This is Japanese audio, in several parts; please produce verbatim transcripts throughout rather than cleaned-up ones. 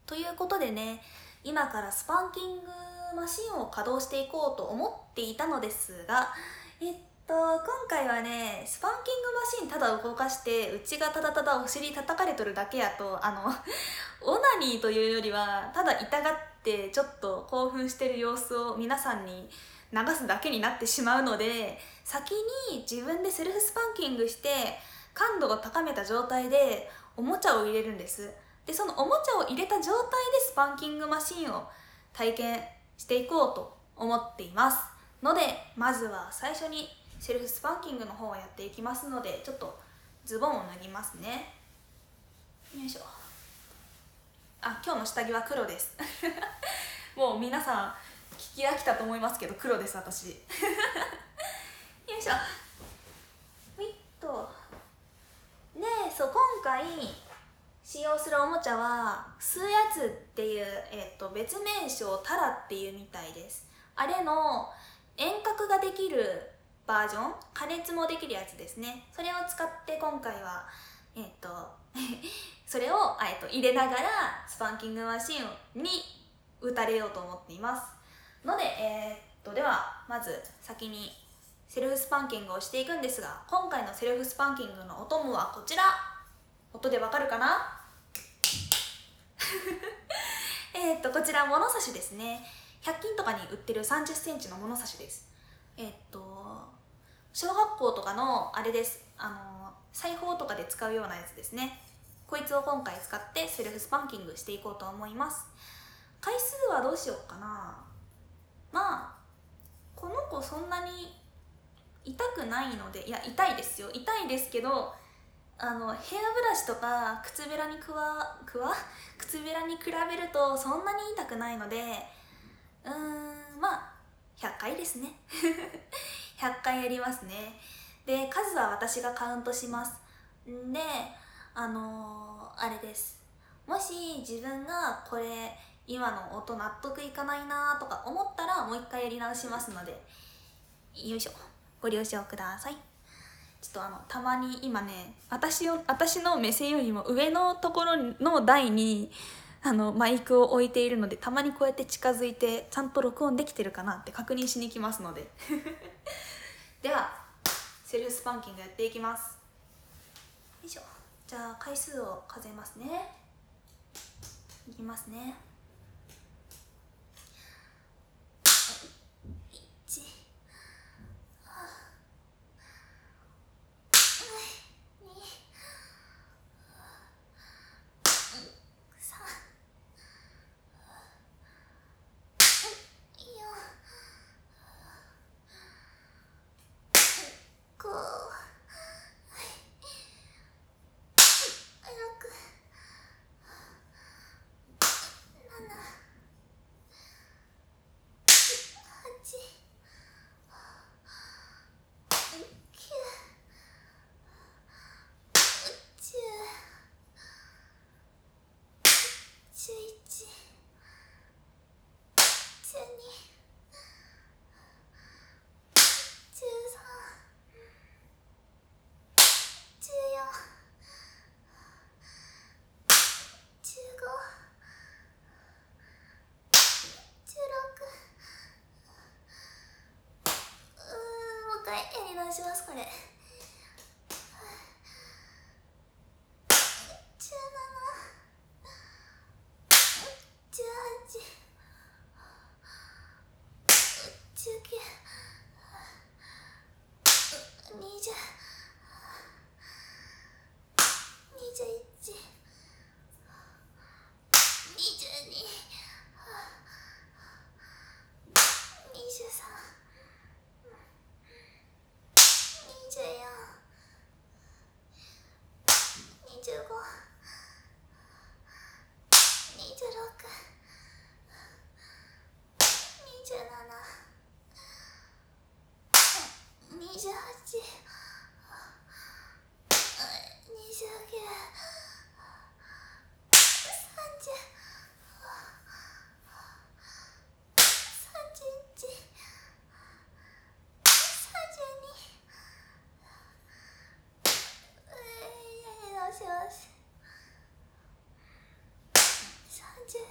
ということでね、今からスパンキングマシンを稼働していこうと思っていたのですが、えっと今回はね、スパンキングマシンただ動かしてうちがただただお尻叩かれとるだけやと、あのオナニーというよりはただ痛がってちょっと興奮してる様子を皆さんに流すだけになってしまうので、先に自分でセルフスパンキングして感度を高めた状態でおもちゃを入れるんです。でそのおもちゃを入れた状態でスパンキングマシンを体験していこうと思っていますので、まずは最初にセルフスパンキングの方をやっていきますので、ちょっとズボンを脱ぎますね。よいしょ。あ、今日の下着は黒ですもう皆さん聞き飽きたと思いますけど、黒です私よいしょ。ほいっと。で、そう、今回使用するおもちゃはスーヤツっていう、えっと、別名称タラっていうみたいです。あれの遠隔ができるバージョン、加熱もできるやつですね。それを使って今回はえっとそれを、えっと、入れながらスパンキングマシンに打たれようと思っていますので、えー、っとではまず先にセルフスパンキングをしていくんですが、今回のセルフスパンキングのお供はこちら。音でわかるかなえっとこちら物差しですね。ひゃく均とかに売ってるさんじゅっセンチの物差しです。えっと小学校とかのあれです、あの裁縫とかで使うようなやつですね。こいつを今回使ってセルフスパンキングしていこうと思います。回数はどうしようかな。まあこの子そんなに痛くないので、いや痛いですよ、痛いですけど、あのヘアブラシとか靴べらにくわくわ靴べらに比べるとそんなに痛くないので、うーんまあひゃっかいですねひゃっかいやりますね。で数は私がカウントします。んであのー、あれです、もし自分がこれ今の音納得いかないなとか思ったらもう一回やり直しますので、よいしょ、ご了承ください。ちょっとあのたまに今ね、私を私の目線よりも上のところの台にあのマイクを置いているので、たまにこうやって近づいてちゃんと録音できてるかなって確認しに行きますのでではセルフスパンキングやっていきます。よいしょ。じゃあ回数を数えますね。いきますね。やり直します。これさんじゅう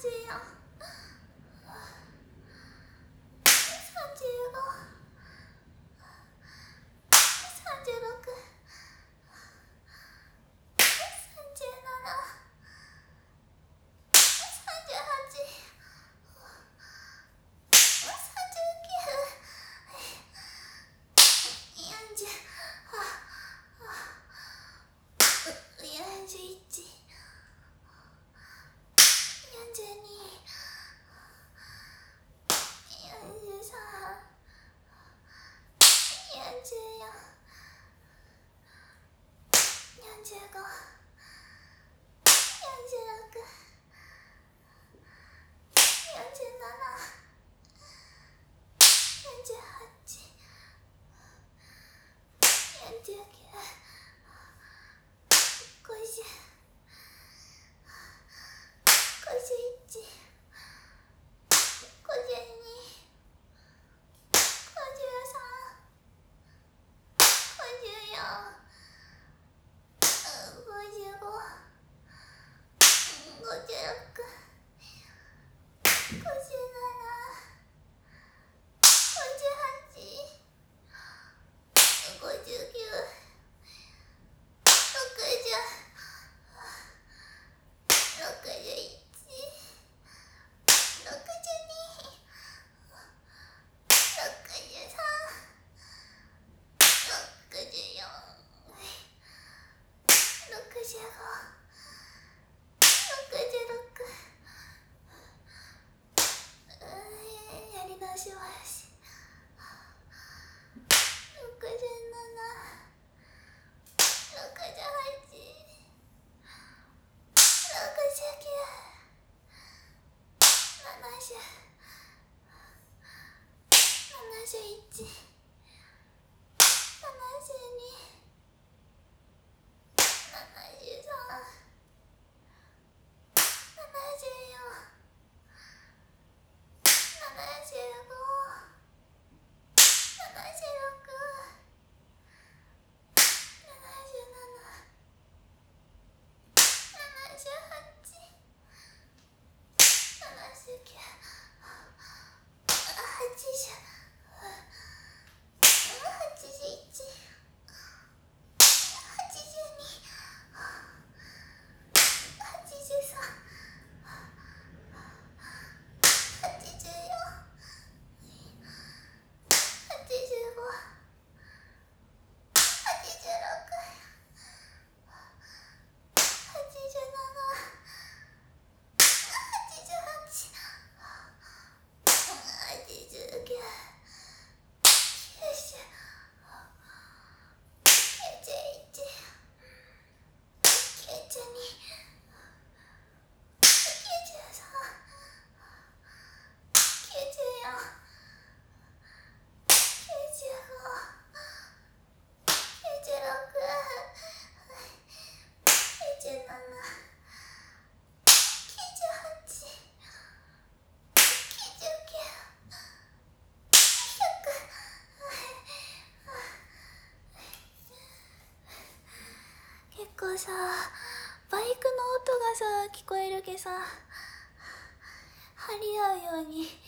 さ、バイクの音がさ聞こえるけさ、張り合うように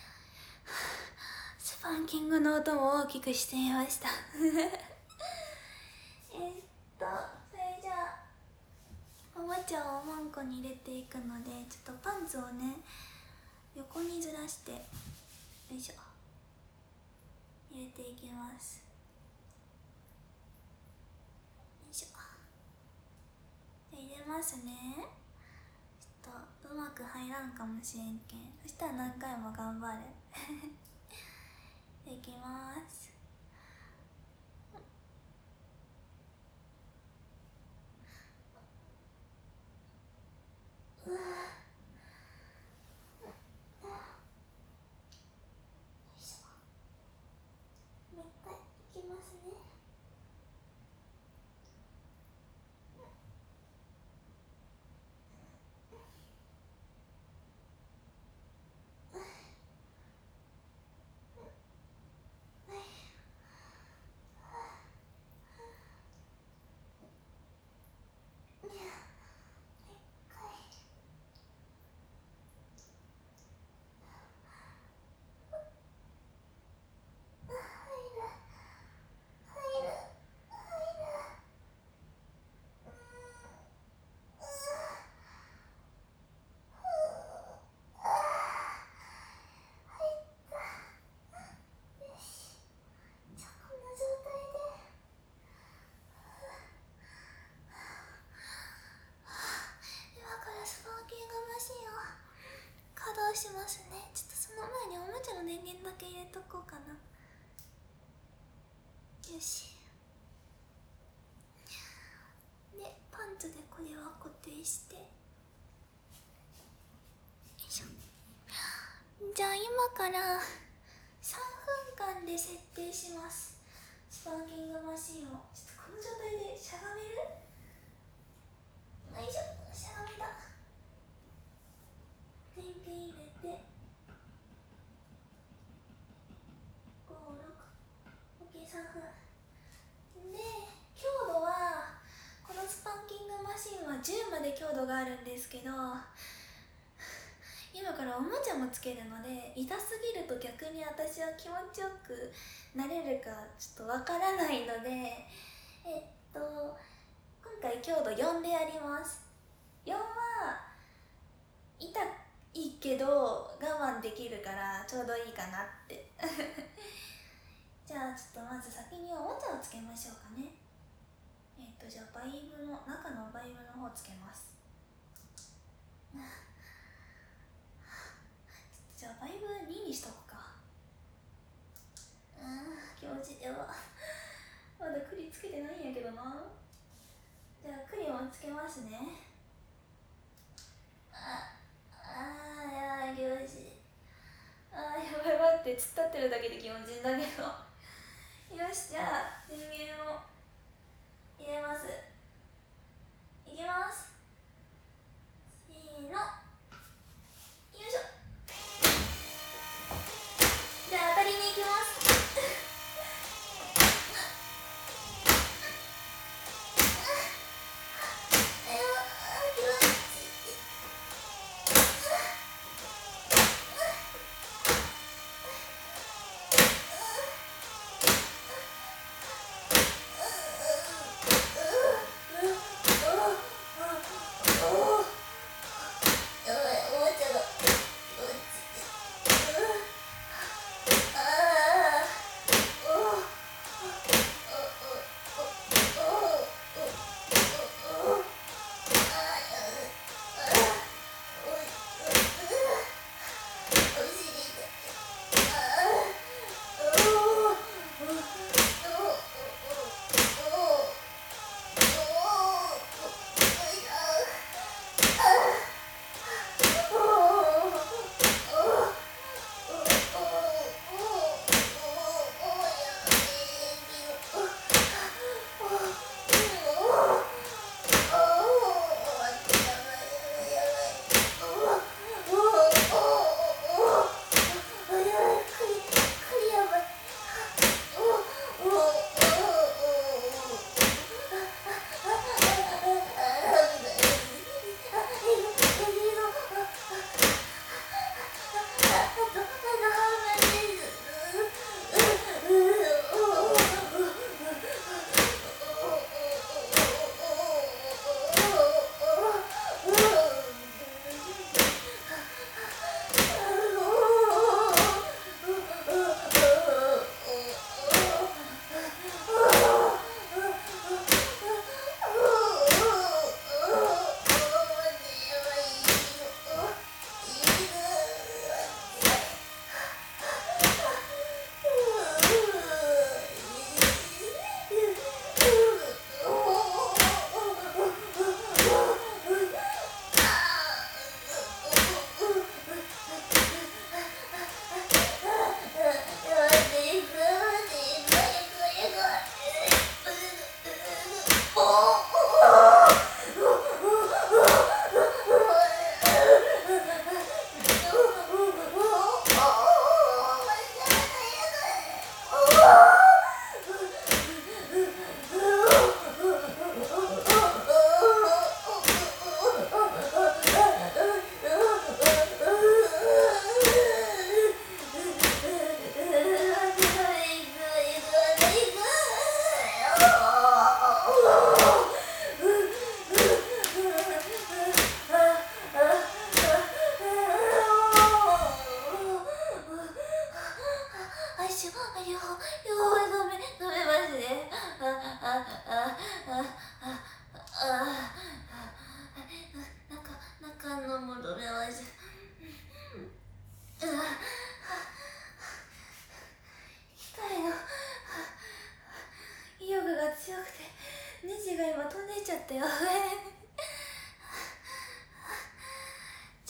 スパンキングの音も大きくしてみましたえっとそれじゃあおもちゃをマンコに入れていくので、ちょっとパンツをね横にずらして、よいしょ、入れていきます。よいしょ、入れますね。ちょっとうまく入らんかもしれんけん、そしたら何回も頑張るいきます。うわもう一回いきますね。 とこうかな。よし。でパンツでこれは固定して、よいしょ。じゃあ今からさんぷんかんで設定します。スパーキングマシンをちょっとこの状態でしゃがめる。よいしょ、しゃがめた。電源入れてご、ろく、オッケー、さんぷんで、強度はこのスパンキングマシンはじゅうまで強度があるんですけど、今からおもちゃもつけるので痛すぎると逆に私は気持ちよくなれるかちょっとわからないので、えっと今回強度よんでやります。よんは痛いけど我慢できるからちょうどいいかなってじゃあちょっとまず先におもちゃをつけましょうかね。えっとじゃあバイブの中のバイブの方つけます。じゃあバイブににしとくか。うん、気持ちいい。やば、まだクリつけてないんやけどな。じゃあクリもつけますね。ああー、やばい、気持ちいい。あー、やばい、待って、突っ立ってるだけで気持ちいいんだけどよし、じゃあ電源を入れます。いきます。せーの、よいしょ。じゃあ当たりに行きます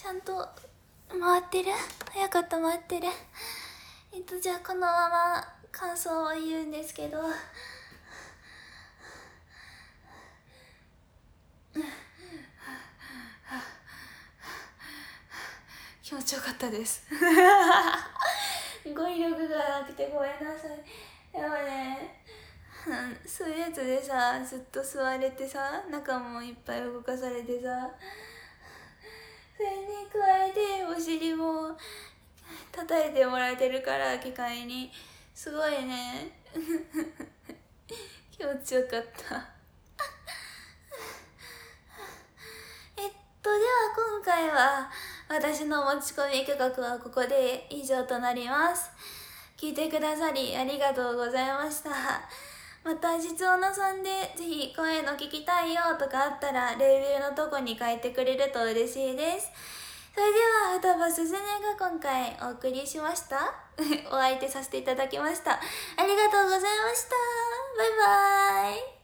ちゃんと回ってる？早かった回ってる。えっとじゃあこのまま感想を言うんですけど、気持ちよかったです語彙力がなくてごめんなさい。でもね、そういうやつでさ、ずっと座れてさ、中もいっぱい動かされてさ、それに加えてお尻も叩いてもらえてるから、機械にすごいね気持ちよかったえっとでは今回は私の持ち込み価格はここで以上となります。聞いてくださりありがとうございました。また実音さんでぜひ声の聞きたいよとかあったらレビューのとこに書いてくれると嬉しいです。それでは双葉すずねが今回お送りしましたお相手させていただきました。ありがとうございました。バイバーイ。